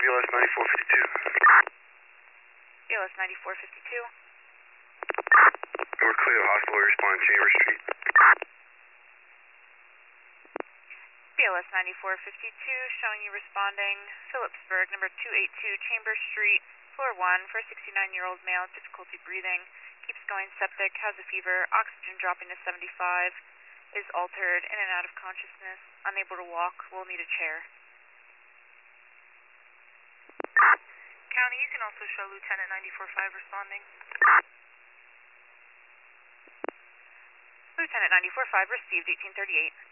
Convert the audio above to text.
BLS 9452. BLS 9452. We're clear. Hospital respond Chambers Street. BLS 9452, showing you responding Phillipsburg, number 282 Chambers Street, floor 1, for a 69-year-old male, difficulty breathing, keeps going septic, has a fever, oxygen dropping to 75, is altered, in and out of consciousness, unable to walk, will need a chair. County, you can also show Lieutenant 94-5 responding. Lieutenant 94-5 received 1838.